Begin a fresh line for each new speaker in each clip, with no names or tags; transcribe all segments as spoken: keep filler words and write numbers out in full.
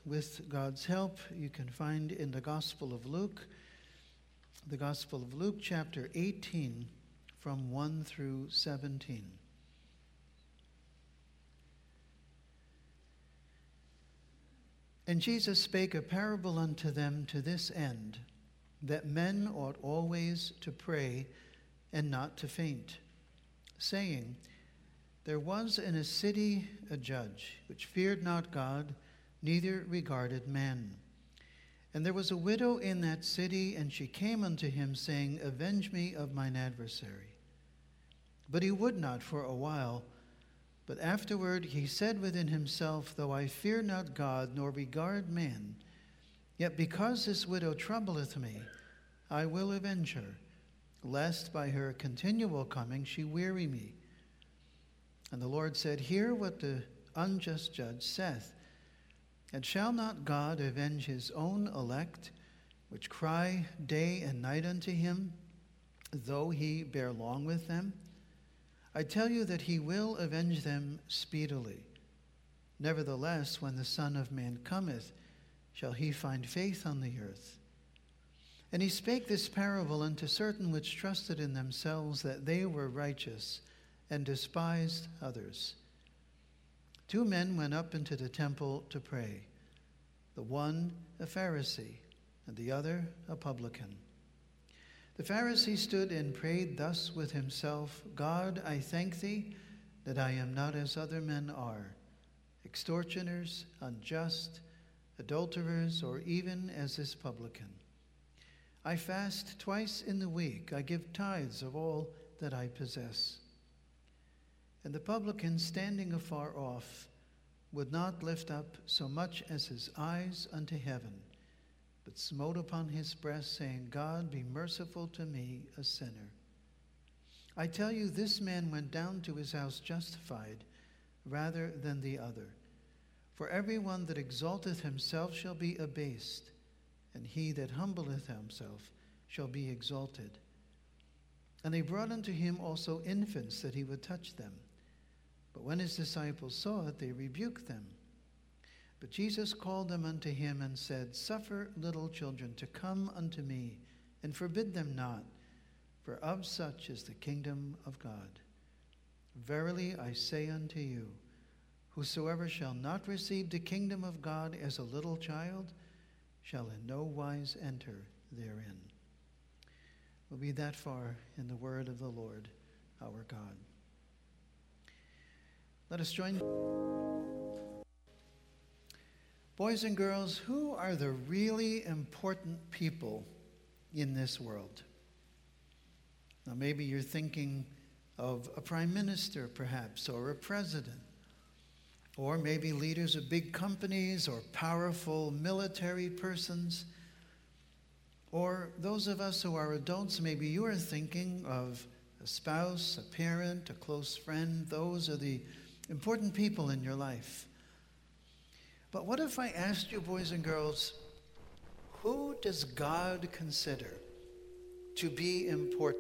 with God's help, you can find in the Gospel of Luke, the Gospel of Luke, chapter eighteen, from one through seventeen. And Jesus spake a parable unto them to this end, that men ought always to pray and not to faint, saying, There was in a city a judge, which feared not God, neither regarded man. And there was a widow in that city, and she came unto him, saying, Avenge me of mine adversary. But he would not for a while. But afterward he said within himself, Though I fear not God, nor regard man, yet because this widow troubleth me, I will avenge her, lest by her continual coming she weary me. And the Lord said, Hear what the unjust judge saith. And shall not God avenge his own elect, which cry day and night unto him, though he bear long with them? I tell you that he will avenge them speedily. Nevertheless, when the Son of Man cometh, shall he find faith on the earth? And he spake this parable unto certain which trusted in themselves that they were righteous, and despised others. Two men went up into the temple to pray, the one a Pharisee, and the other a publican. The Pharisee stood and prayed thus with himself, God, I thank thee that I am not as other men are, extortioners, unjust, adulterers, or even as this publican. I fast twice in the week. I give tithes of all that I possess. And the publican, standing afar off, would not lift up so much as his eyes unto heaven, but smote upon his breast, saying, God, be merciful to me, a sinner. I tell you, this man went down to his house justified rather than the other. For everyone that exalteth himself shall be abased, and he that humbleth himself shall be exalted. And they brought unto him also infants, that he would touch them. But when his disciples saw it, they rebuked them. But Jesus called them unto him and said, Suffer little children to come unto me, and forbid them not, for of such is the kingdom of God. Verily I say unto you, whosoever shall not receive the kingdom of God as a little child shall in no wise enter therein. We'll be that far in the word of the Lord our God. Let us join. Boys and girls, who are the really important people in this world? Now, maybe you're thinking of a prime minister, perhaps, or a president, or maybe leaders of big companies or powerful military persons. Or those of us who are adults, maybe you are thinking of a spouse, a parent, a close friend. Those are the important people in your life. But what if I asked you, boys and girls, who does God consider to be important?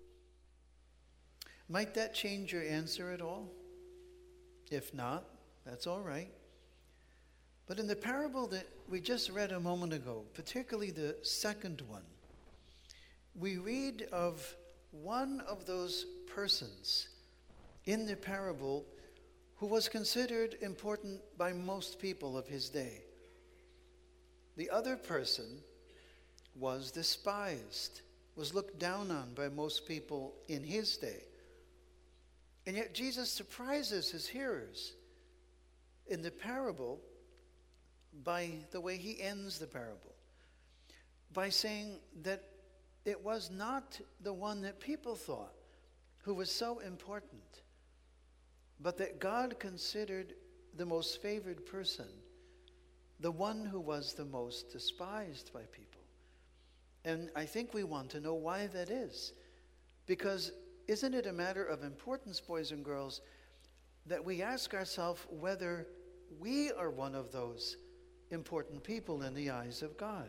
Might that change your answer at all? If not, that's all right. But in the parable that we just read a moment ago, particularly the second one, we read of one of those persons in the parable who was considered important by most people of his day. The other person was despised, was looked down on by most people in his day. And yet Jesus surprises his hearers in the parable by the way he ends the parable, by saying that it was not the one that people thought who was so important, but that God considered the most favored person, the one who was the most despised by people. And I think we want to know why that is. Because isn't it a matter of importance, boys and girls, that we ask ourselves whether we are one of those important people in the eyes of God?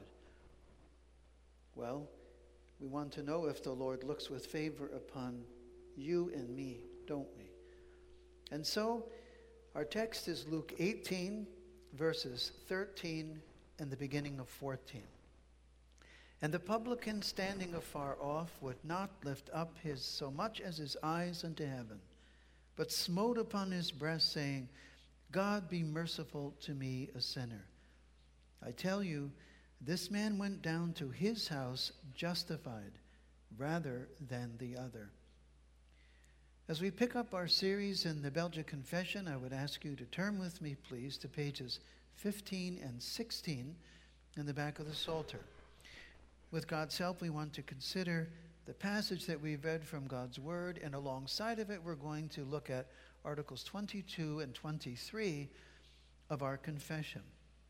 Well, we want to know if the Lord looks with favor upon you and me, don't we? And so, our text is Luke eighteen, verses thirteen and the beginning of fourteen. And the publican standing afar off would not lift up his so much as his eyes unto heaven, but smote upon his breast, saying, God be merciful to me, a sinner. I tell you, this man went down to his house justified rather than the other. As we pick up our series in the Belgic Confession, I would ask you to turn with me, please, to pages fifteen and sixteen in the back of the Psalter. With God's help, we want to consider the passage that we've read from God's Word, and alongside of it, we're going to look at Articles twenty-two and twenty-three of our confession.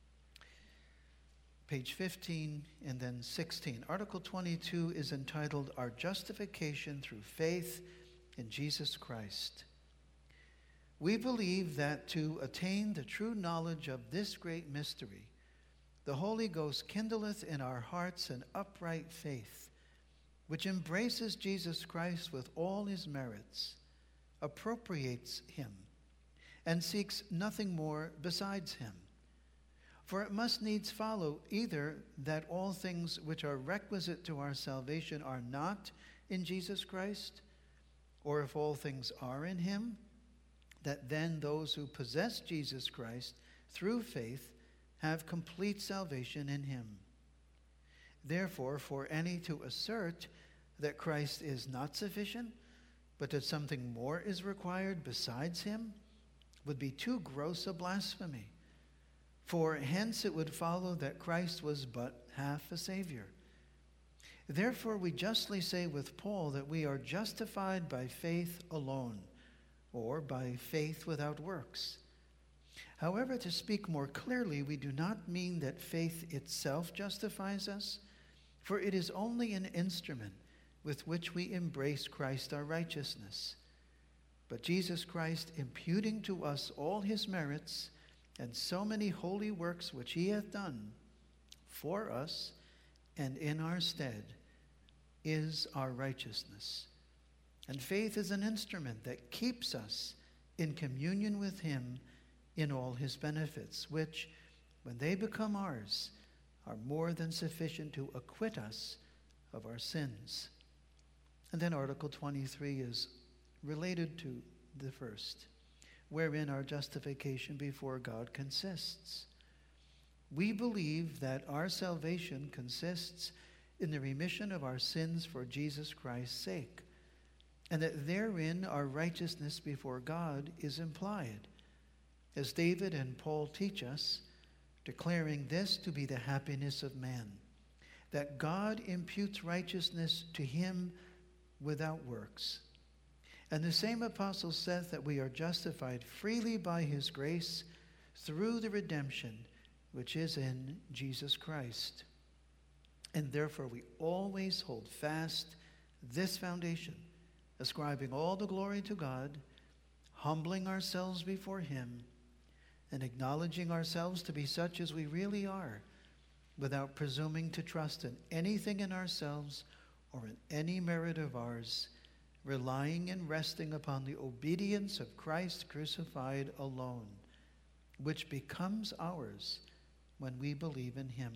Page fifteen and then sixteen. Article twenty-two is entitled, Our Justification Through Faith in Jesus Christ. We believe that to attain the true knowledge of this great mystery, the Holy Ghost kindleth in our hearts an upright faith, which embraces Jesus Christ with all his merits, appropriates him, and seeks nothing more besides him. For it must needs follow either that all things which are requisite to our salvation are not in Jesus Christ, or if all things are in him, that then those who possess Jesus Christ through faith have complete salvation in him. Therefore, for any to assert that Christ is not sufficient, but that something more is required besides him, would be too gross a blasphemy. For hence it would follow that Christ was but half a Savior. Therefore we justly say with Paul that we are justified by faith alone, or by faith without works. However, to speak more clearly, we do not mean that faith itself justifies us, for it is only an instrument with which we embrace Christ our righteousness. But Jesus Christ, imputing to us all his merits and so many holy works which he hath done for us and in our stead, is our righteousness. And faith is an instrument that keeps us in communion with him in all his benefits, which, when they become ours, are more than sufficient to acquit us of our sins. And then Article twenty-three is related to the first, wherein our justification before God consists. We believe that our salvation consists in the remission of our sins for Jesus Christ's sake, and that therein our righteousness before God is implied, as David and Paul teach us, declaring this to be the happiness of man, that God imputes righteousness to him without works. And the same apostle saith that we are justified freely by his grace through the redemption which is in Jesus Christ. And therefore we always hold fast this foundation, ascribing all the glory to God, humbling ourselves before him, and acknowledging ourselves to be such as we really are, without presuming to trust in anything in ourselves or in any merit of ours, relying and resting upon the obedience of Christ crucified alone, which becomes ours when we believe in him.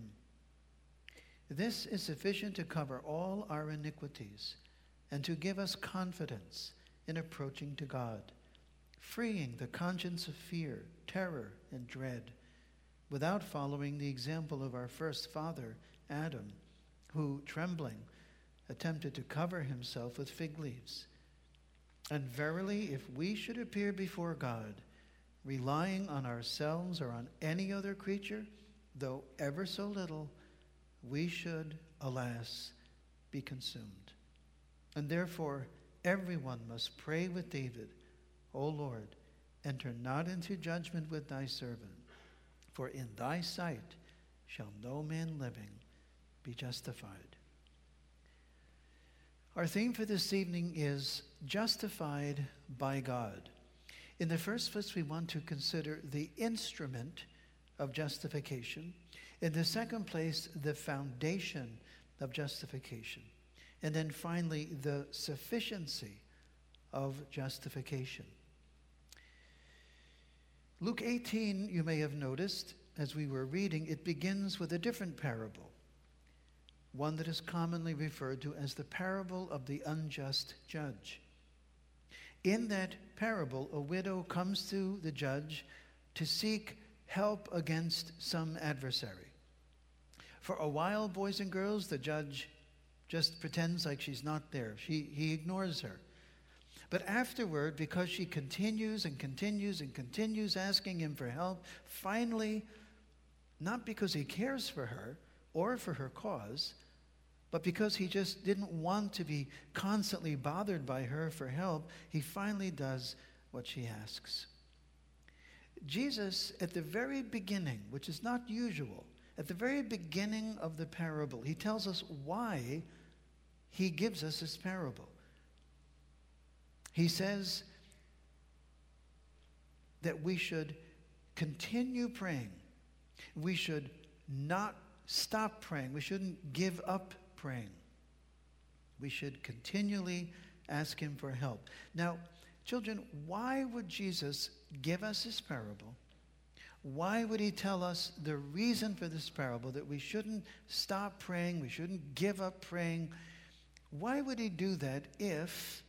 This is sufficient to cover all our iniquities and to give us confidence in approaching to God, freeing the conscience of fear, terror, and dread, without following the example of our first father, Adam, who, trembling, attempted to cover himself with fig leaves. And verily, if we should appear before God, relying on ourselves or on any other creature, though ever so little, we should, alas, be consumed. And therefore, everyone must pray with David, O Lord, enter not into judgment with thy servant, for in thy sight shall no man living be justified. Our theme for this evening is justified by God. In the first place, we want to consider the instrument of justification. In the second place, the foundation of justification. And then finally, the sufficiency of justification. Luke eighteen, you may have noticed, as we were reading, it begins with a different parable, one that is commonly referred to as the parable of the unjust judge. In that parable, a widow comes to the judge to seek help against some adversary. For a while, boys and girls, the judge just pretends like she's not there. She, he ignores her. But afterward, because she continues and continues and continues asking him for help, finally, not because he cares for her or for her cause, but because he just didn't want to be constantly bothered by her for help, he finally does what she asks. Jesus, at the very beginning, which is not usual, at the very beginning of the parable, he tells us why he gives us this parable. He says that we should continue praying. We should not stop praying. We shouldn't give up praying. We should continually ask him for help. Now, children, why would Jesus give us this parable? Why would he tell us the reason for this parable, that we shouldn't stop praying, we shouldn't give up praying? Why would he do that if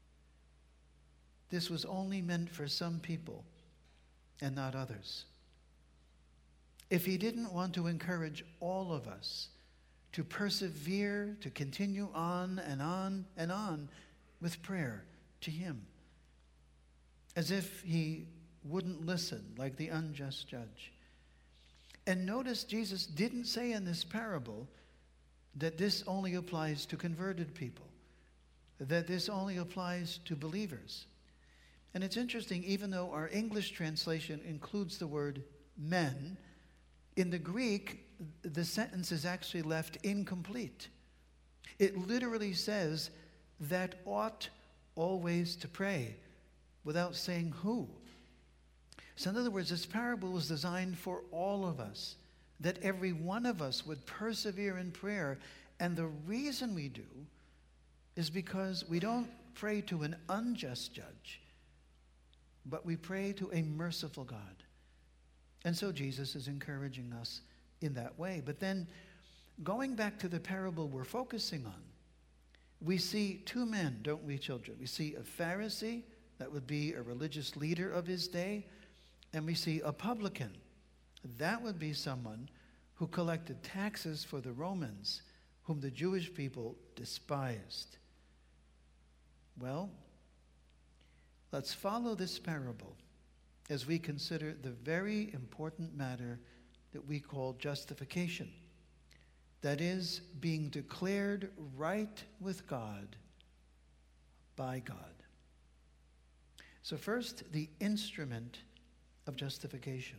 this was only meant for some people and not others? If he didn't want to encourage all of us to persevere, to continue on and on and on with prayer to him, as if he wouldn't listen like the unjust judge. And notice Jesus didn't say in this parable that this only applies to converted people, that this only applies to believers. And it's interesting, even though our English translation includes the word men, in the Greek, the sentence is actually left incomplete. It literally says that ought always to pray, without saying who. So in other words, this parable was designed for all of us, that every one of us would persevere in prayer. And the reason we do is because we don't pray to an unjust judge, but we pray to a merciful God. And so Jesus is encouraging us in that way. But then, going back to the parable we're focusing on, we see two men, don't we, children? We see a Pharisee, that would be a religious leader of his day, and we see a publican. That would be someone who collected taxes for the Romans, whom the Jewish people despised. Well, let's follow this parable as we consider the very important matter that we call justification. That is, being declared right with God by God. So first, the instrument of justification.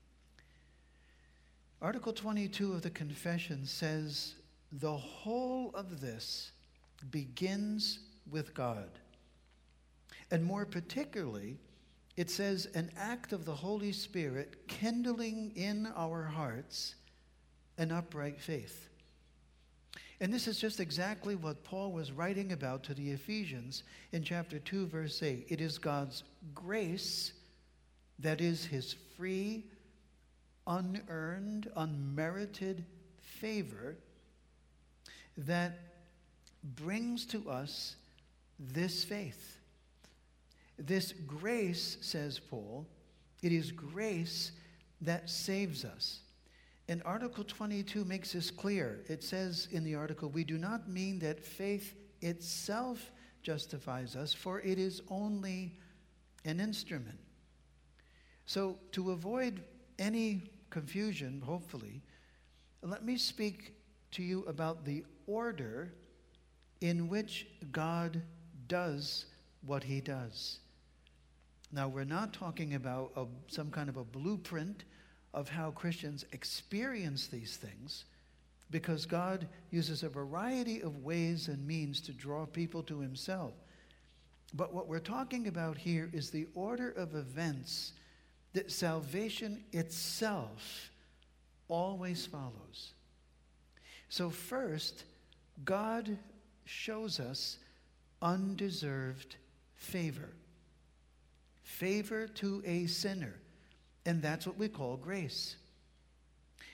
Article twenty-two of the Confession says, the whole of this begins with God. And more particularly, it says an act of the Holy Spirit kindling in our hearts an upright faith. And this is just exactly what Paul was writing about to the Ephesians in chapter two, verse eight. It is God's grace, that is his free, unearned, unmerited favor, that brings to us this faith. This grace, says Paul, it is grace that saves us. And Article twenty-two makes this clear. It says in the article, we do not mean that faith itself justifies us, for it is only an instrument. So to avoid any confusion, hopefully, let me speak to you about the order in which God does what he does. Now, we're not talking about a, some kind of a blueprint of how Christians experience these things, because God uses a variety of ways and means to draw people to himself. But what we're talking about here is the order of events that salvation itself always follows. So first, God shows us undeserved favor. Favor to a sinner. And that's what we call grace.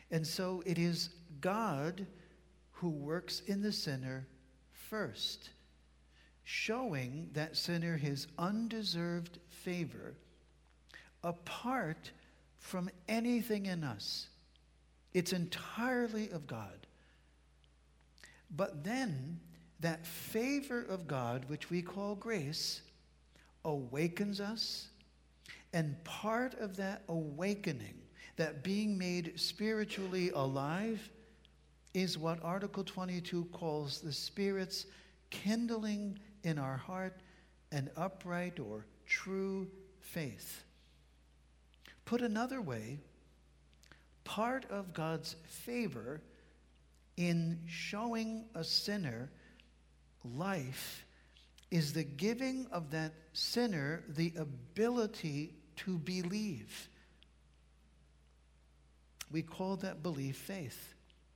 And so it is God who works in the sinner first, showing that sinner his undeserved favor apart from anything in us. It's entirely of God. But then that favor of God, which we call grace, awakens us, and part of that awakening, that being made spiritually alive, is what Article twenty-two calls the Spirit's kindling in our heart an upright or true faith. Put another way, part of God's favor in showing a sinner life is the giving of that sinner the ability to believe. We call that belief faith.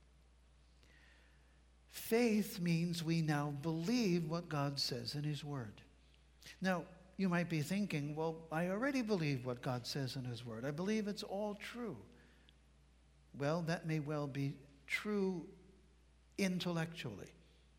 Faith means we now believe what God says in His Word. Now, you might be thinking, well, I already believe what God says in His Word. I believe it's all true. Well, that may well be true intellectually.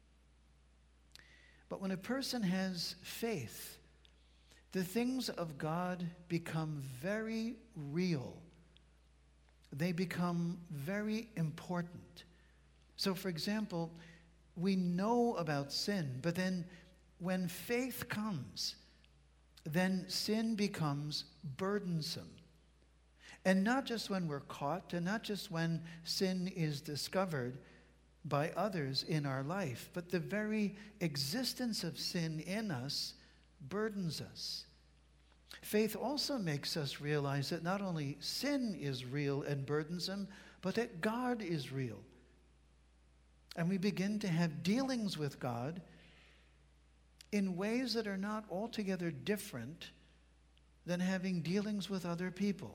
But when a person has faith, the things of God become very real. They become very important. So, for example, we know about sin, but then when faith comes, then sin becomes burdensome. And not just when we're caught, and not just when sin is discovered by others in our life, but the very existence of sin in us burdens us. Faith also makes us realize that not only sin is real and burdensome, but that God is real. And we begin to have dealings with God in ways that are not altogether different than having dealings with other people.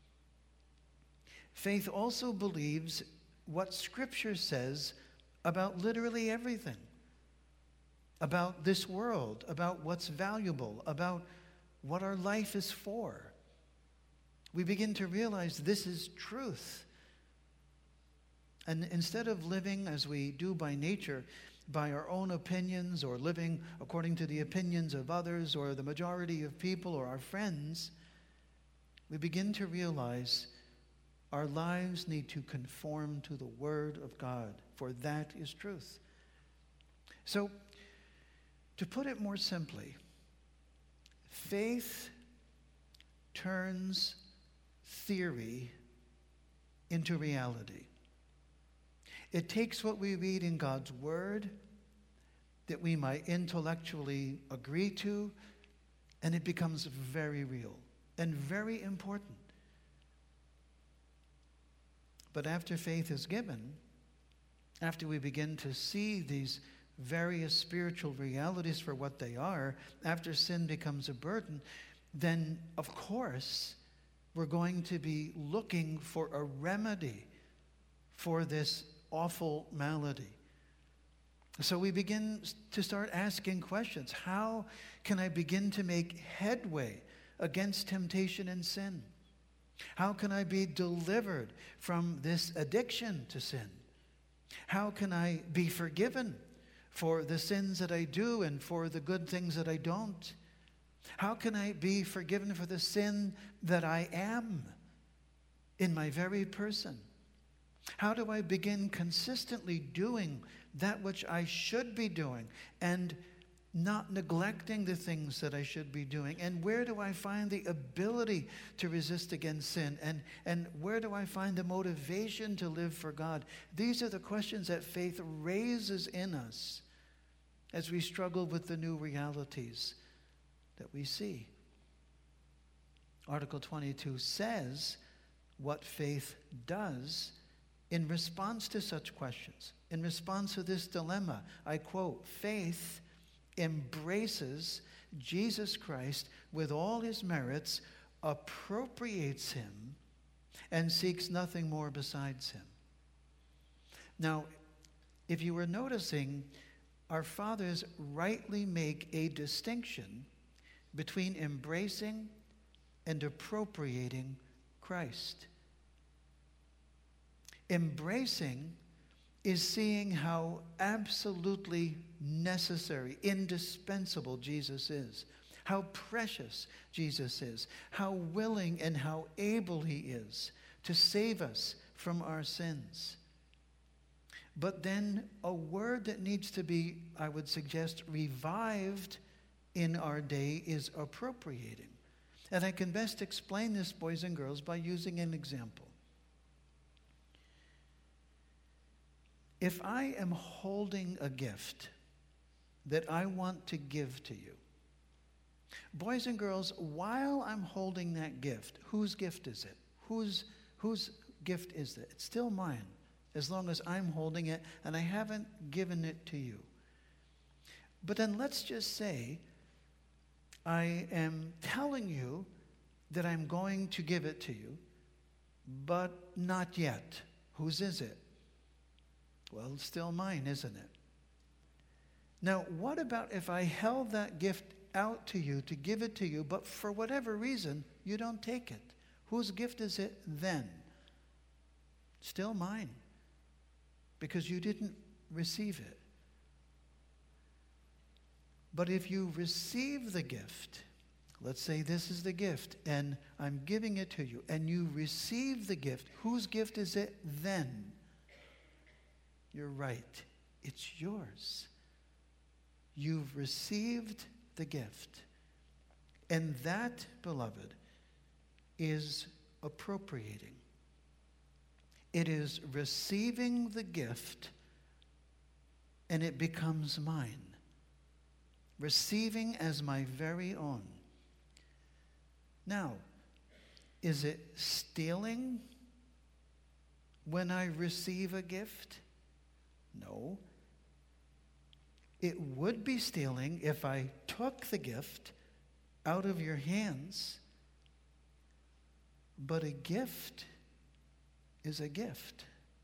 Faith also believes what Scripture says about literally everything, about this world, about what's valuable, about what our life is for. We begin to realize this is truth. And instead of living as we do by nature, by our own opinions, or living according to the opinions of others or the majority of people or our friends, we begin to realize our lives need to conform to the Word of God, for that is truth. So, to put it more simply, faith turns theory into reality. It takes what we read in God's Word that we might intellectually agree to, and it becomes very real and very important. But after faith is given, after we begin to see these various spiritual realities for what they are, after sin becomes a burden, then, of course, we're going to be looking for a remedy for this awful malady. So we begin to start asking questions. How can I begin to make headway against temptation and sin? How can I be delivered from this addiction to sin? How can I be forgiven for the sins that I do and for the good things that I don't? How can I be forgiven for the sin that I am in my very person? How do I begin consistently doing that which I should be doing and not neglecting the things that I should be doing? And where do I find the ability to resist against sin? And, and where do I find the motivation to live for God? These are the questions that faith raises in us as we struggle with the new realities that we see. Article twenty-two says what faith does in response to such questions. In response to this dilemma, I quote, faith embraces Jesus Christ with all his merits, appropriates him, and seeks nothing more besides him. Now, if you were noticing, our fathers rightly make a distinction between embracing and appropriating Christ. Embracing is seeing how absolutely necessary, indispensable Jesus is, how precious Jesus is, how willing and how able he is to save us from our sins. But then a word that needs to be, I would suggest, revived in our day is appropriating. And I can best explain this, boys and girls, by using an example. If I am holding a gift that I want to give to you, boys and girls, while I'm holding that gift, whose gift is it? Whose, whose gift is it? It's still mine, as long as I'm holding it and I haven't given it to you. But then let's just say I am telling you that I'm going to give it to you, but not yet. Whose is it? Well, it's still mine, isn't it? Now, what about if I held that gift out to you to give it to you, but for whatever reason, you don't take it? Whose gift is it then? Still mine, because you didn't receive it. But if you receive the gift, let's say this is the gift, and I'm giving it to you, and you receive the gift, whose gift is it then? You're right. It's yours. You've received the gift. And that, beloved, is appropriating. It is receiving the gift, and it becomes mine. Receiving as my very own. Now, is it stealing when I receive a gift? No. It would be stealing if I took the gift out of your hands, but a gift is a gift.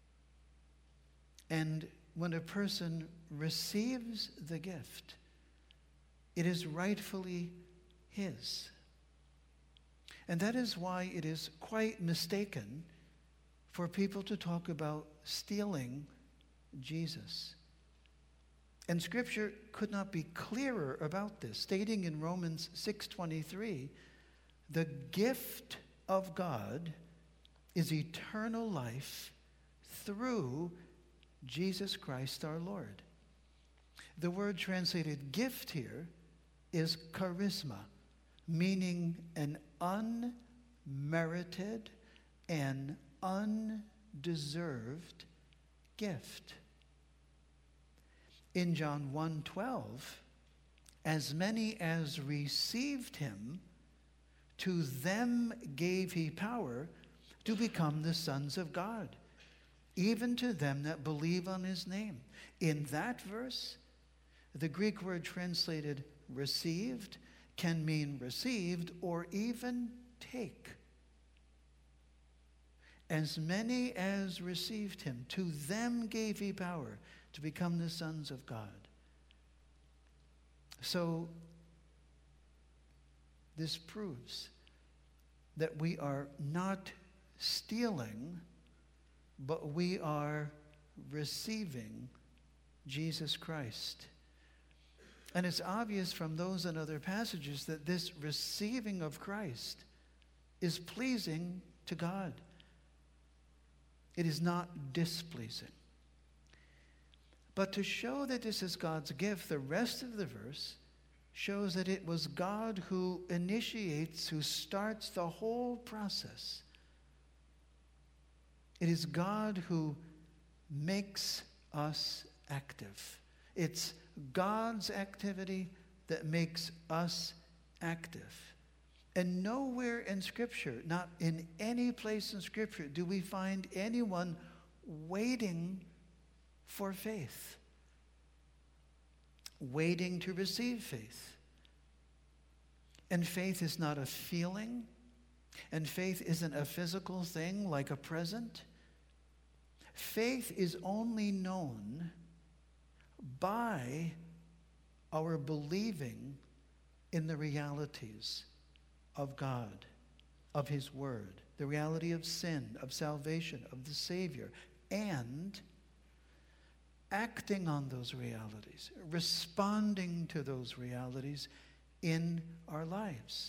And when a person receives the gift, it is rightfully his. And that is why it is quite mistaken for people to talk about stealing Jesus. And Scripture could not be clearer about this, stating in Romans six twenty-three, the gift of God is eternal life through Jesus Christ our Lord. The word translated gift here is charisma, meaning an unmerited and undeserved gift. In John one twelve, as many as received him, to them gave he power to become the sons of God, even to them that believe on his name. In that verse, the Greek word translated received can mean received or even take. As many as received him, to them gave he power to become the sons of God. So, this proves that we are not stealing, but we are receiving Jesus Christ. And it's obvious from those and other passages that this receiving of Christ is pleasing to God. It is not displeasing. But to show that this is God's gift, the rest of the verse shows that it was God who initiates, who starts the whole process. It is God who makes us active. It's God's activity that makes us active. And nowhere in Scripture, not in any place in Scripture, do we find anyone waiting for faith, waiting to receive faith. And faith is not a feeling, and faith isn't a physical thing like a present. Faith is only known by our believing in the realities of God, of his word, the reality of sin, of salvation, of the Savior, and acting on those realities, responding to those realities in our lives.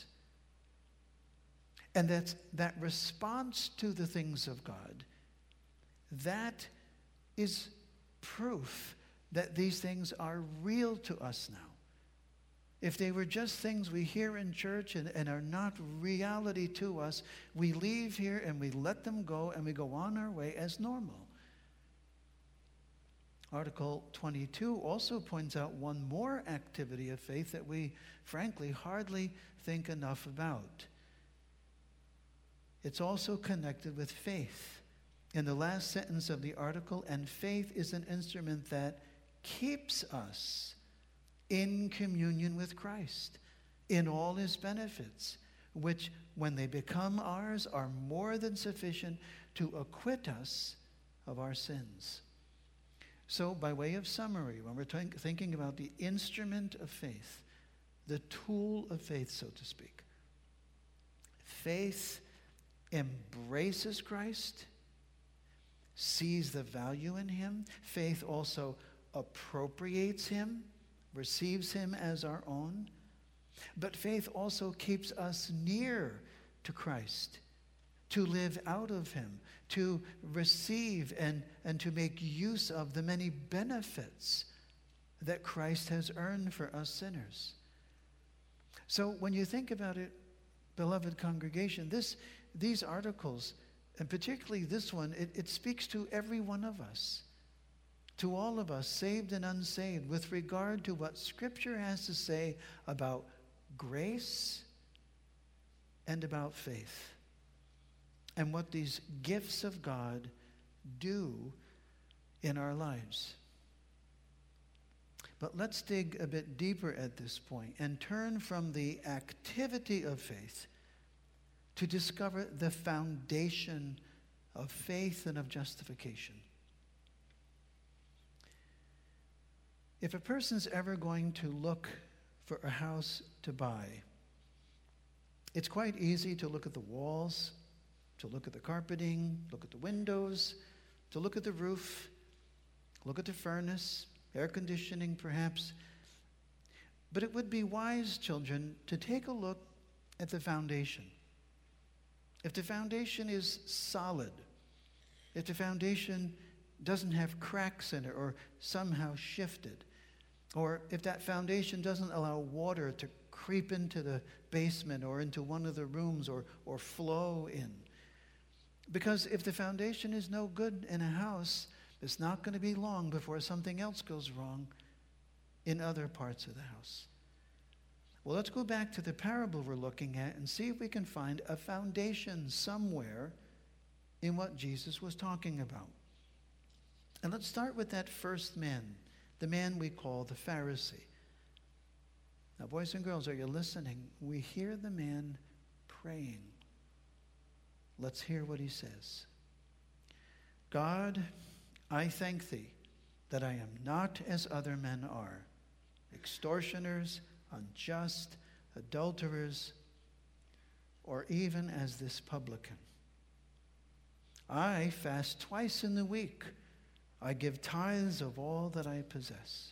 And that, that response to the things of God, that is proof that these things are real to us now. If they were just things we hear in church and, and are not reality to us, we leave here and we let them go and we go on our way as normal. Article twenty-two also points out one more activity of faith that we, frankly, hardly think enough about. It's also connected with faith. In the last sentence of the article, and faith is an instrument that keeps us in communion with Christ, in all his benefits, which, when they become ours, are more than sufficient to acquit us of our sins. So, by way of summary, when we're t- thinking about the instrument of faith, the tool of faith, so to speak, faith embraces Christ, sees the value in him. Faith also appropriates him, receives him as our own. But faith also keeps us near to Christ, to live out of him, to receive and, and to make use of the many benefits that Christ has earned for us sinners. So when you think about it, beloved congregation, this, these articles, and particularly this one, it, it speaks to every one of us, to all of us, saved and unsaved, with regard to what Scripture has to say about grace and about faith, and what these gifts of God do in our lives. But let's dig a bit deeper at this point and turn from the activity of faith to discover the foundation of faith and of justification. If a person's ever going to look for a house to buy, it's quite easy to look at the walls, to look at the carpeting, look at the windows, to look at the roof, look at the furnace, air conditioning perhaps. But it would be wise, children, to take a look at the foundation. If the foundation is solid, if the foundation doesn't have cracks in it or somehow shifted, or if that foundation doesn't allow water to creep into the basement or into one of the rooms or, or flow in. Because if the foundation is no good in a house, it's not going to be long before something else goes wrong in other parts of the house. Well, let's go back to the parable we're looking at and see if we can find a foundation somewhere in what Jesus was talking about. And let's start with that first man, the man we call the Pharisee. Now, boys and girls, are you listening? We hear the man praying. Let's hear what he says. God, I thank thee that I am not as other men are, extortioners, unjust, adulterers, or even as this publican. I fast twice in the week. I give tithes of all that I possess.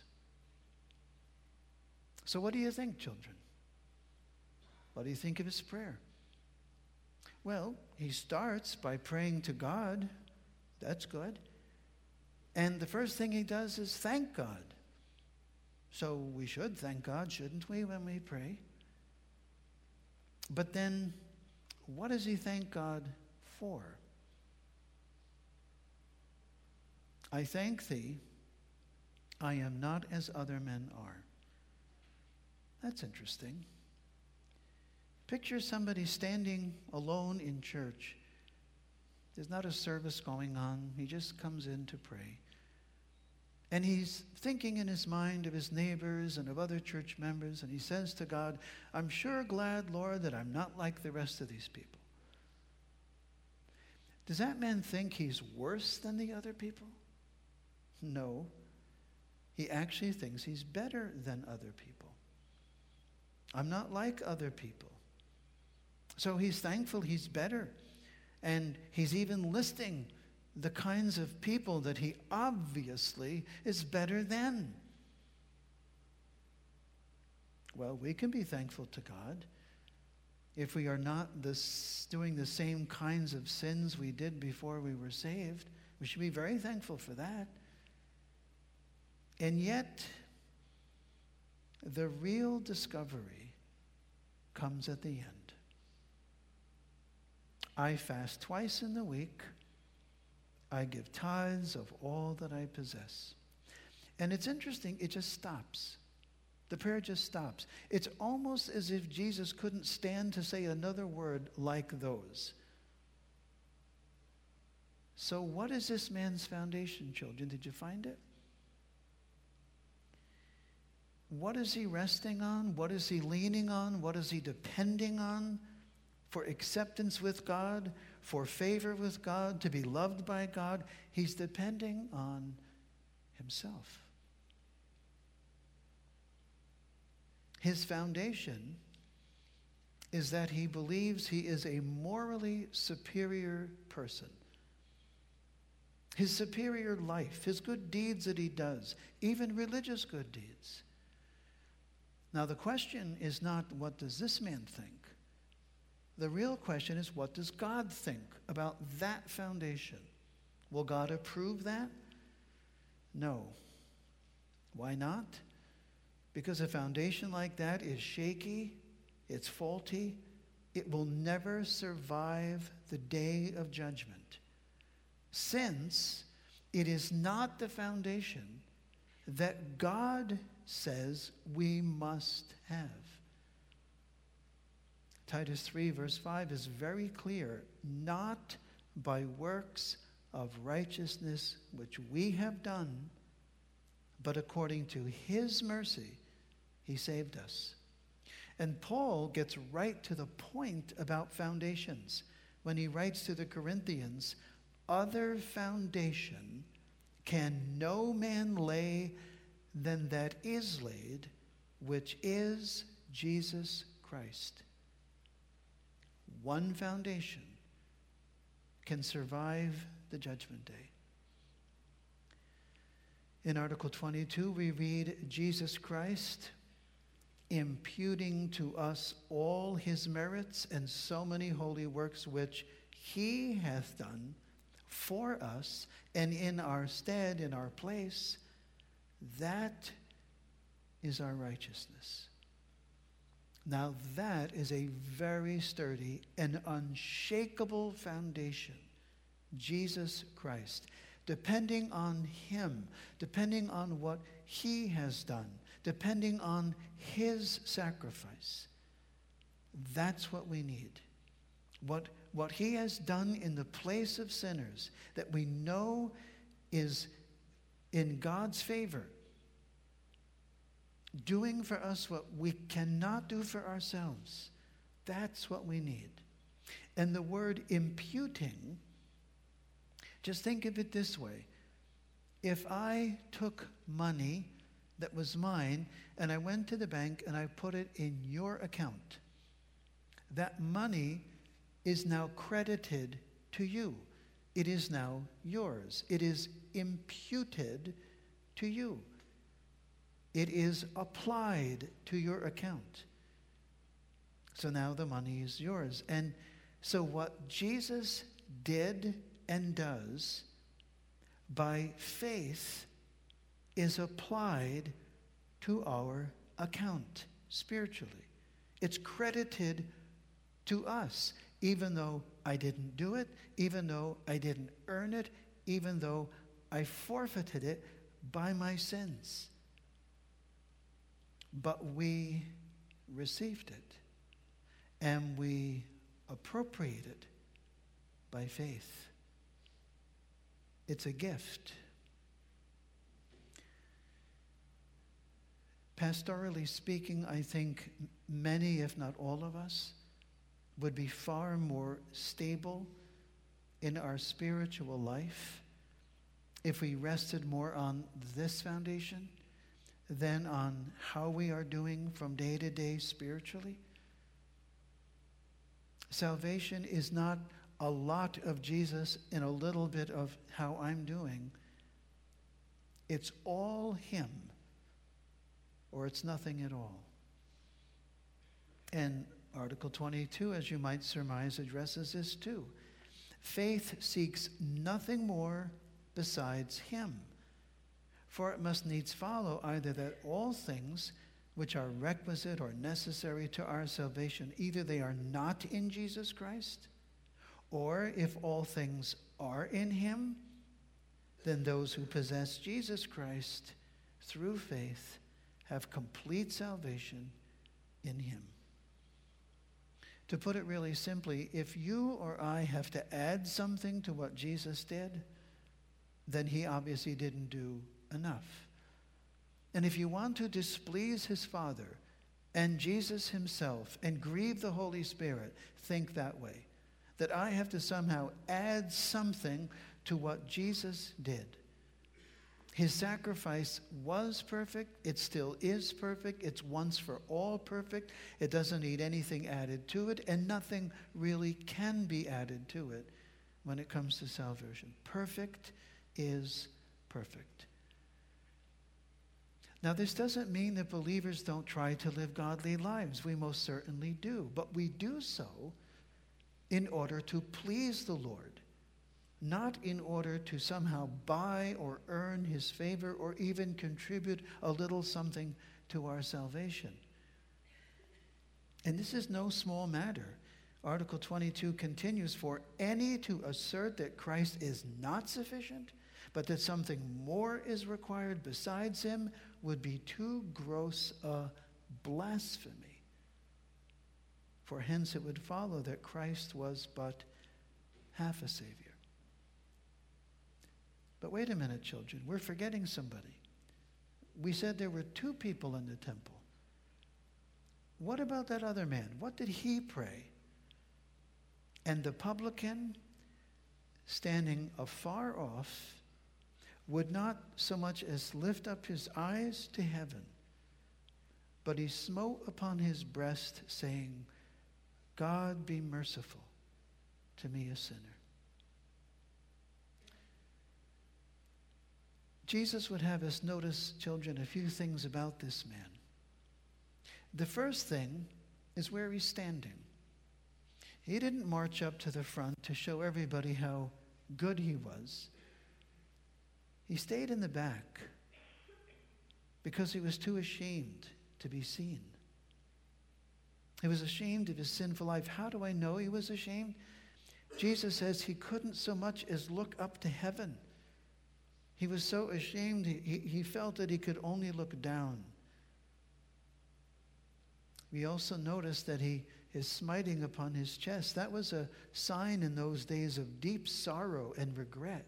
So what do you think, children? What do you think of his prayer? Well, he starts by praying to God. That's good. And the first thing he does is thank God. So we should thank God, shouldn't we, when we pray? But then, what does he thank God for? I thank thee, I am not as other men are. That's interesting. Picture somebody standing alone in church. There's not a service going on. He just comes in to pray. And he's thinking in his mind of his neighbors and of other church members, and he says to God, I'm sure glad, Lord, that I'm not like the rest of these people. Does that man think he's worse than the other people? No. He actually thinks he's better than other people. I'm not like other people. So he's thankful he's better. And he's even listing the kinds of people that he obviously is better than. Well, we can be thankful to God if we are not this, doing the same kinds of sins we did before we were saved. We should be very thankful for that. And yet, the real discovery comes at the end. I fast twice in the week. I give tithes of all that I possess. And it's interesting, it just stops. The prayer just stops. It's almost as if Jesus couldn't stand to say another word like those. So what is this man's foundation, children? Did you find it? What is he resting on? What is he leaning on? What is he depending on for acceptance with God, for favor with God, to be loved by God? He's depending on himself. His foundation is that he believes he is a morally superior person. His superior life, his good deeds that he does, even religious good deeds. Now the question is not, what does this man think? The real question is, what does God think about that foundation? Will God approve that? No. Why not? Because a foundation like that is shaky, it's faulty, it will never survive the day of judgment, since it is not the foundation that God says we must have. Titus three verse five is very clear, not by works of righteousness which we have done, but according to his mercy, he saved us. And Paul gets right to the point about foundations when he writes to the Corinthians, other foundation can no man lay than that is laid, which is Jesus Christ. One foundation can survive the judgment day. In Article twenty-two, we read, Jesus Christ, imputing to us all his merits and so many holy works which he hath done for us and in our stead, in our place, that is our righteousness. Now that is a very sturdy and unshakable foundation. Jesus Christ. Depending on him, depending on what he has done, depending on his sacrifice. That's what we need. What, what he has done in the place of sinners, that we know is in God's favor, doing for us what we cannot do for ourselves. That's what we need. And the word imputing, just think of it this way. If I took money that was mine and I went to the bank and I put it in your account, that money is now credited to you. It is now yours. It is imputed to you. It is applied to your account. So now the money is yours. And so what Jesus did and does by faith is applied to our account spiritually. It's credited to us, even though I didn't do it, even though I didn't earn it, even though I forfeited it by my sins. But we received it, and we appropriate it by faith. It's a gift. Pastorally speaking, I think many, if not all of us, would be far more stable in our spiritual life if we rested more on this foundation than on how we are doing from day to day spiritually. Salvation is not a lot of Jesus in a little bit of how I'm doing. It's all him, or it's nothing at all. And Article twenty-two, as you might surmise, addresses this too. Faith seeks nothing more besides him. For it must needs follow either that all things which are requisite or necessary to our salvation, either they are not in Jesus Christ, or if all things are in him, then those who possess Jesus Christ through faith have complete salvation in him. To put it really simply, if you or I have to add something to what Jesus did, then he obviously didn't do enough. And if you want to displease his Father and Jesus himself and grieve the Holy Spirit, think that way. That I have to somehow add something to what Jesus did. His sacrifice was perfect. It still is perfect. It's once for all perfect. It doesn't need anything added to it, and nothing really can be added to it when it comes to salvation. Perfect is perfect. Now, this doesn't mean that believers don't try to live godly lives. We most certainly do. But we do so in order to please the Lord, not in order to somehow buy or earn his favor or even contribute a little something to our salvation. And this is no small matter. Article twenty-two continues, for any to assert that Christ is not sufficient, but that something more is required besides him, would be too gross a blasphemy. For hence it would follow that Christ was but half a Savior. But wait a minute, children. We're forgetting somebody. We said there were two people in the temple. What about that other man? What did he pray? And the publican, standing afar off, would not so much as lift up his eyes to heaven, but he smote upon his breast, saying, God, be merciful to me, a sinner. Jesus would have us notice, children, a few things about this man. The first thing is where he's standing. He didn't march up to the front to show everybody how good he was. He stayed in the back because he was too ashamed to be seen. He was ashamed of his sinful life. How do I know he was ashamed? Jesus says he couldn't so much as look up to heaven. He was so ashamed, he, he, he felt that he could only look down. We also notice that he is smiting upon his chest. That was a sign in those days of deep sorrow and regret.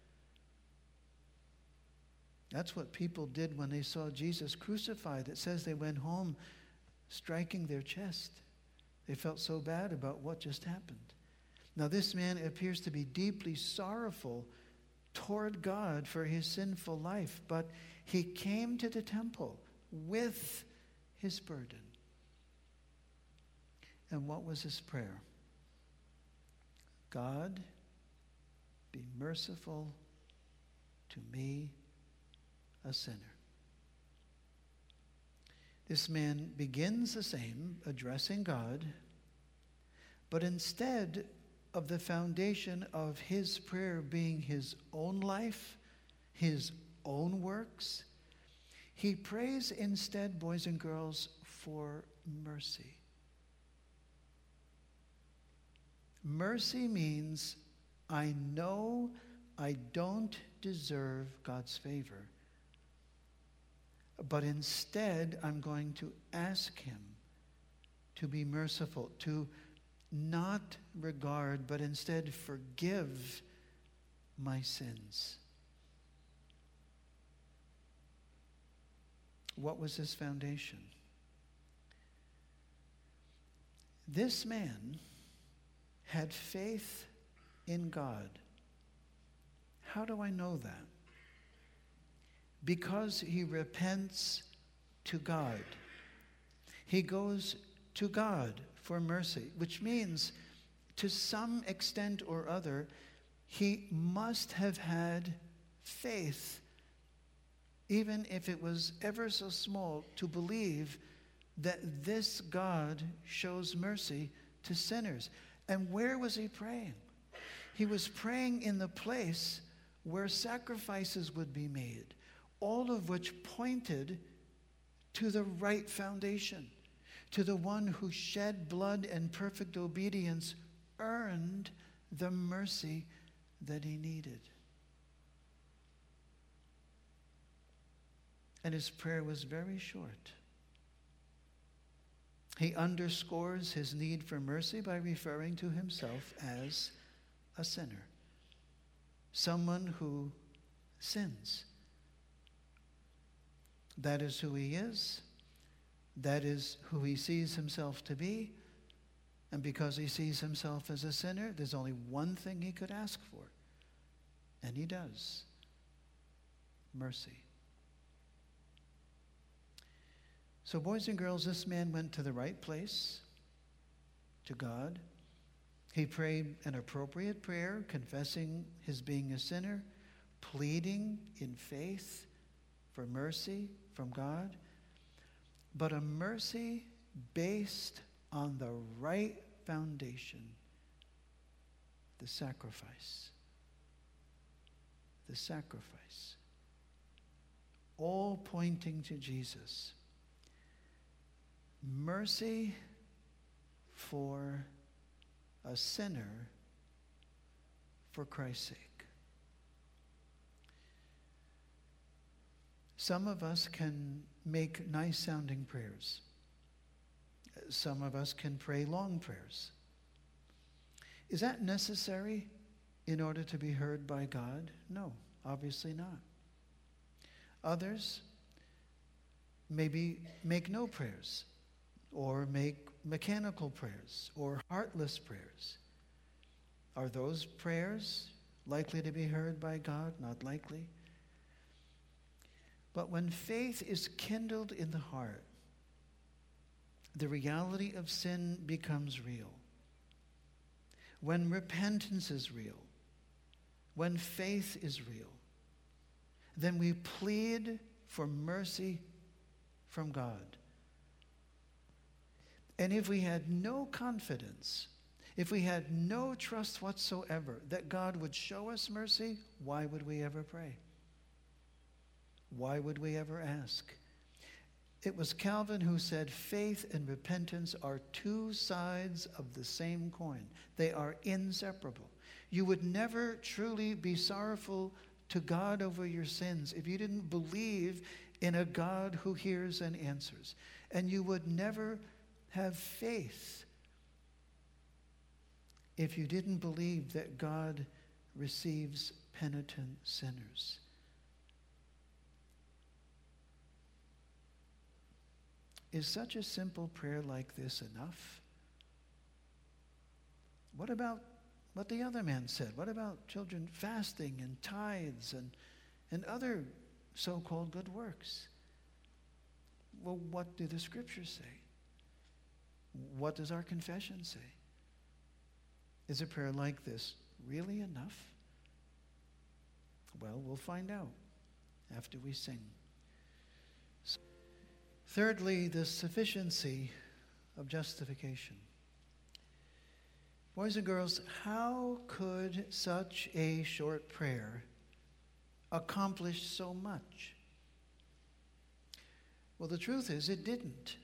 That's what people did when they saw Jesus crucified. It says they went home striking their chest. They felt so bad about what just happened. Now this man appears to be deeply sorrowful toward God for his sinful life, but he came to the temple with his burden. And what was his prayer? God, be merciful to me, a sinner. This man begins the same, addressing God, but instead of the foundation of his prayer being his own life, his own works, he prays instead, boys and girls, for mercy. Mercy means I know I don't deserve God's favor, but instead I'm going to ask him to be merciful, to not regard, but instead forgive my sins. What was his foundation? This man had faith in God. How do I know that? Because he repents to God. He goes to God for mercy, which means to some extent or other, he must have had faith, even if it was ever so small, to believe that this God shows mercy to sinners. And where was he praying? He was praying in the place where sacrifices would be made, all of which pointed to the right foundation, to the one who shed blood and perfect obedience earned the mercy that he needed. And his prayer was very short. He underscores his need for mercy by referring to himself as a sinner, someone who sins. That is who he is. That is who he sees himself to be. And because he sees himself as a sinner, there's only one thing he could ask for. And he does. Mercy. So boys and girls, this man went to the right place, to God. He prayed an appropriate prayer, confessing his being a sinner, pleading in faith for mercy from God, but a mercy based on the right foundation, the sacrifice. The sacrifice. All pointing to Jesus. Mercy for a sinner for Christ's sake. Some of us can make nice sounding prayers. Some of us can pray long prayers. Is that necessary in order to be heard by God? No, obviously not. Others maybe make no prayers, or make mechanical prayers, or heartless prayers. Are those prayers likely to be heard by God? Not likely. But when faith is kindled in the heart, the reality of sin becomes real. When repentance is real, when faith is real, then we plead for mercy from God. And if we had no confidence, if we had no trust whatsoever that God would show us mercy, why would we ever pray? Why would we ever ask? It was Calvin who said, faith and repentance are two sides of the same coin. They are inseparable. You would never truly be sorrowful to God over your sins if you didn't believe in a God who hears and answers. And you would never have faith if you didn't believe that God receives penitent sinners. Is such a simple prayer like this enough? What about what the other man said? What about children fasting and tithes and, and other so-called good works? Well, what do the scriptures say? What does our confession say? Is a prayer like this really enough? Well, we'll find out after we sing. So, thirdly, the sufficiency of justification. Boys and girls, how could such a short prayer accomplish so much? Well, the truth is, it didn't.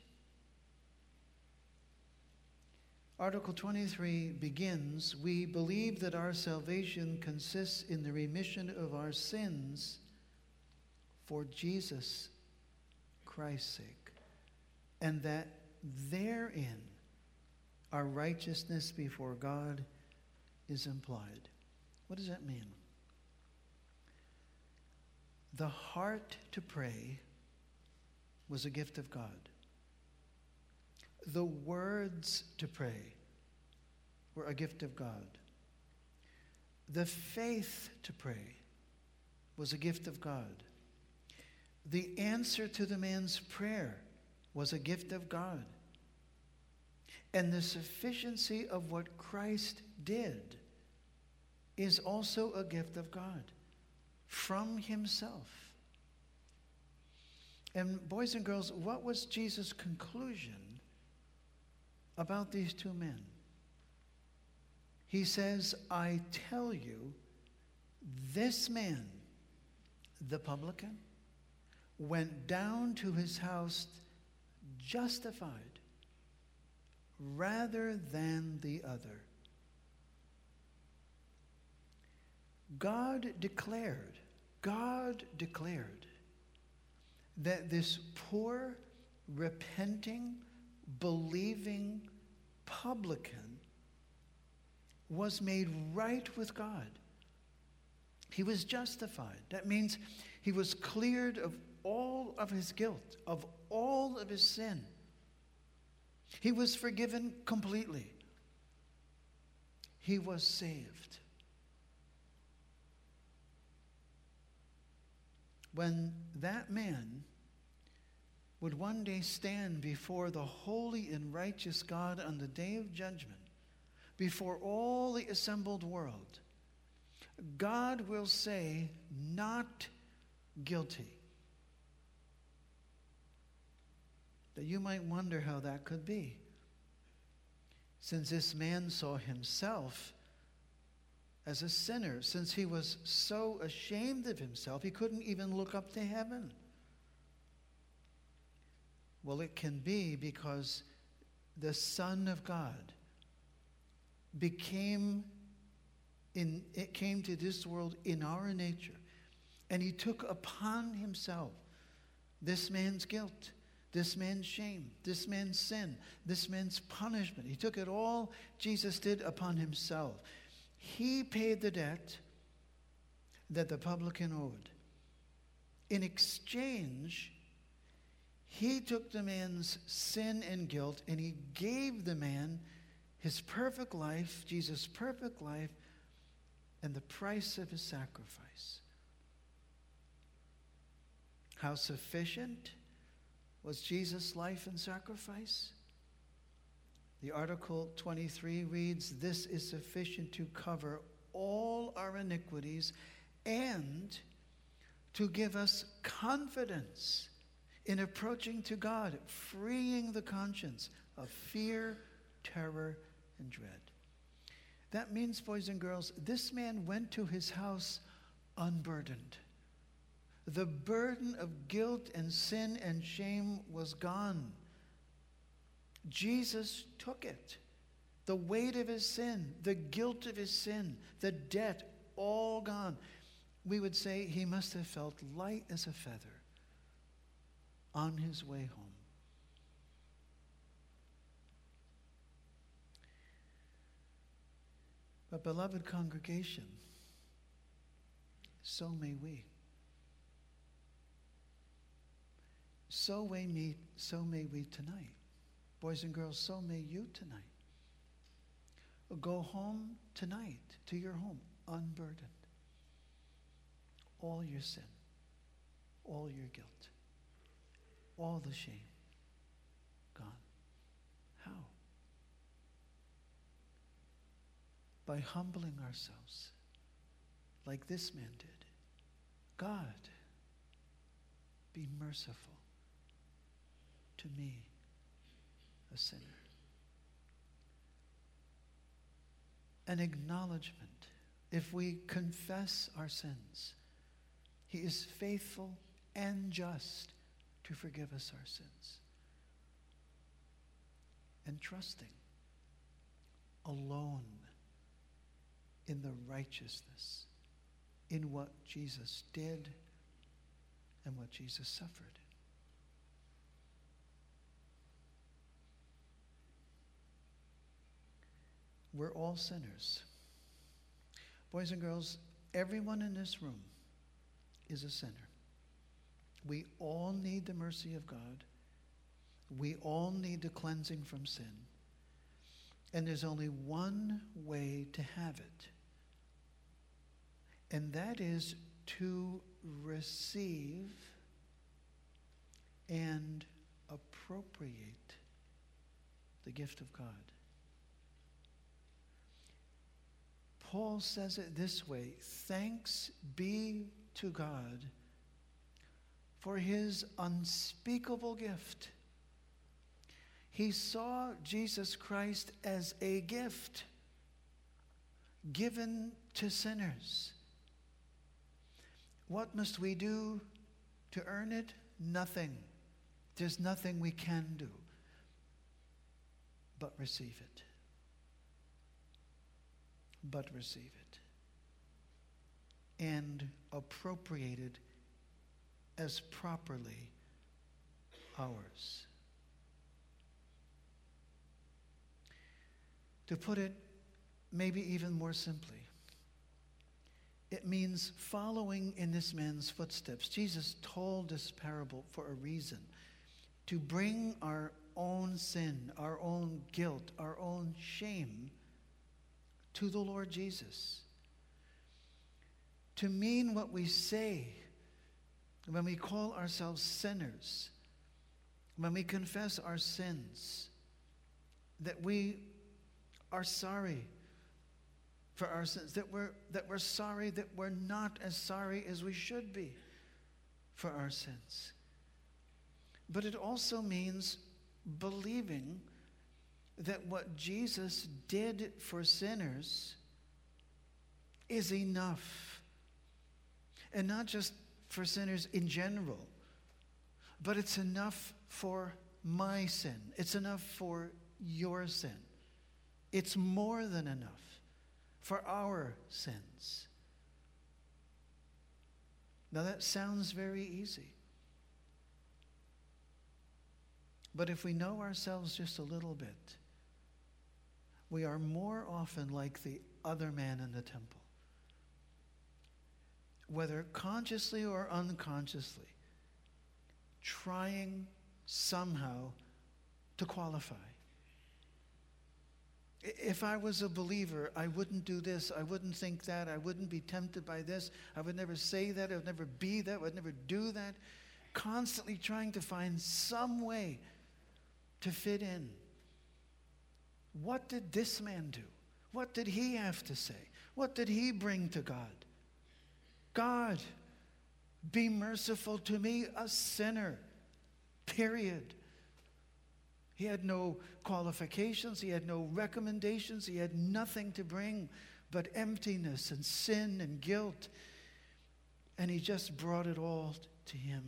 Article twenty-three begins, we believe that our salvation consists in the remission of our sins for Jesus Christ's sake, and that therein our righteousness before God is implied. What does that mean? The heart to pray was a gift of God. The words to pray were a gift of God. The faith to pray was a gift of God. The answer to the man's prayer was a gift of God. And the sufficiency of what Christ did is also a gift of God from himself. And boys and girls, what was Jesus' conclusion about these two men? He says, I tell you, this man, the publican, went down to his house justified rather than the other. God declared, God declared that this poor, repenting, believing publican was made right with God. He was justified. That means he was cleared of all of his guilt, of all of his sin. He was forgiven completely. He was saved. When that man would one day stand before the holy and righteous God on the day of judgment, before all the assembled world, God will say, not guilty. That you might wonder how that could be, since this man saw himself as a sinner, since he was so ashamed of himself, he couldn't even look up to heaven. Well, it can be because the Son of God became in it came to this world in our nature, and he took upon himself this man's guilt, this man's shame, this man's sin, this man's punishment. He took it all, Jesus did, upon himself. He paid the debt that the publican owed. In exchange, he took the man's sin and guilt, and he gave the man his perfect life, Jesus' perfect life, and the price of his sacrifice. How sufficient was Jesus' life and sacrifice? The Article twenty-three reads, this is sufficient to cover all our iniquities and to give us confidence in approaching to God, freeing the conscience of fear, terror, and dread. That means, boys and girls, this man went to his house unburdened. The burden of guilt and sin and shame was gone. Jesus took it. The weight of his sin, the guilt of his sin, the debt, all gone. We would say he must have felt light as a feather on his way home. But beloved congregation, so may we. So may we, so may we tonight. Boys and girls, so may you tonight. Go home tonight to your home unburdened. All your sin, all your guilt, all the shame gone. How? By humbling ourselves like this man did. God, be merciful to me, a sinner. An acknowledgement. If we confess our sins, he is faithful and just to forgive us our sins. And trusting alone in the righteousness, in what Jesus did and what Jesus suffered. We're all sinners. Boys and girls, everyone in this room is a sinner. We all need the mercy of God. We all need the cleansing from sin. And there's only one way to have it. And that is to receive and appropriate the gift of God. Paul says it this way: thanks be to God for his unspeakable gift. He saw Jesus Christ as a gift given to sinners. What must we do to earn it? Nothing. There's nothing we can do but receive it. But receive it. And appropriate it as properly ours. To put it maybe even more simply, it means following in this man's footsteps. Jesus told this parable for a reason, to bring our own sin, our own guilt, our own shame to the Lord Jesus. To mean what we say when we call ourselves sinners, when we confess our sins, that we are sorry for our sins, that we're, that we're sorry that we're not as sorry as we should be for our sins. But it also means believing that what Jesus did for sinners is enough. And not just for sinners in general, but it's enough for my sin. It's enough for your sin. It's more than enough for our sins. Now that sounds very easy. But if we know ourselves just a little bit, we are more often like the other man in the temple. Whether consciously or unconsciously, trying somehow to qualify. If I was a believer, I wouldn't do this, I wouldn't think that, I wouldn't be tempted by this, I would never say that, I would never be that, I would never do that. Constantly trying to find some way to fit in. What did this man do? What did he have to say? What did he bring to God? God, be merciful to me, a sinner. Period. He had no qualifications. He had no recommendations. He had nothing to bring but emptiness and sin and guilt. And he just brought it all to him.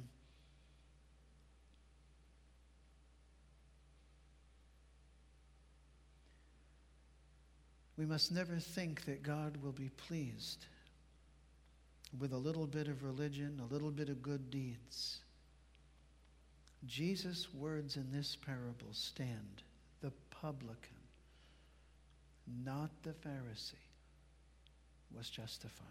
We must never think that God will be pleased with a little bit of religion, a little bit of good deeds. Jesus' words in this parable stand. The publican, not the Pharisee, was justified.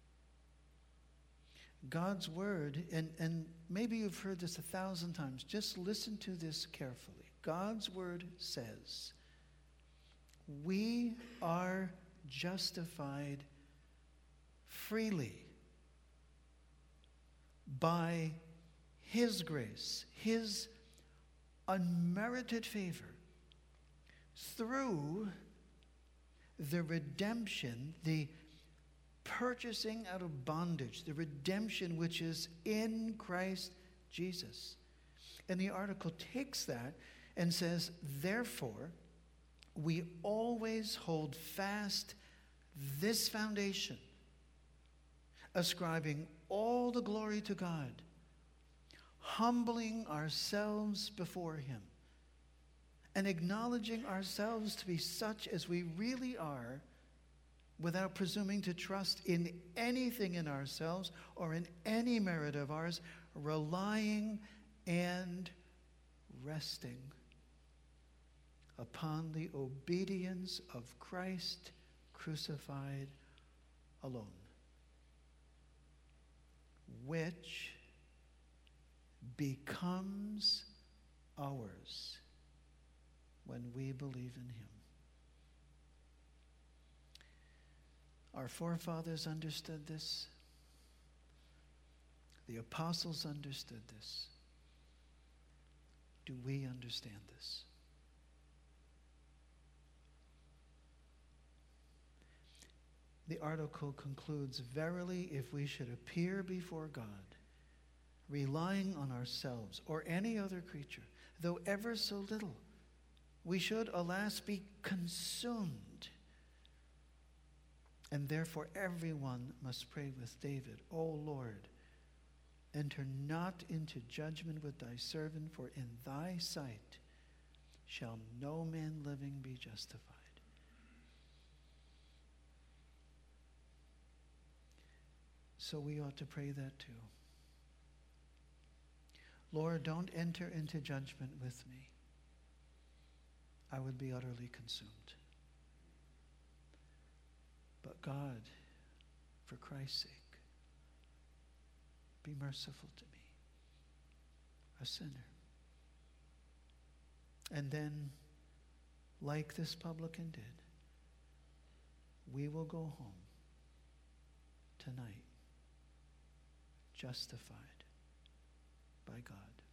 God's word, and, and maybe you've heard this a thousand times, just listen to this carefully. God's word says, we are justified freely by his grace, his unmerited favor, through the redemption, the purchasing out of bondage, the redemption which is in Christ Jesus. And the article takes that and says, therefore, we always hold fast this foundation, ascribing all the glory to God, humbling ourselves before him, and acknowledging ourselves to be such as we really are, without presuming to trust in anything in ourselves or in any merit of ours, relying and resting upon the obedience of Christ crucified alone, which becomes ours when we believe in him. Our forefathers understood this. The apostles understood this. Do we understand this? The article concludes, "Verily, if we should appear before God, relying on ourselves or any other creature, though ever so little, we should, alas, be consumed. And therefore everyone must pray with David, O Lord, enter not into judgment with thy servant, for in thy sight shall no man living be justified." So we ought to pray that too. Lord, don't enter into judgment with me. I would be utterly consumed. But God, for Christ's sake, be merciful to me, a sinner. And then, like this publican did, we will go home tonight, justified by God.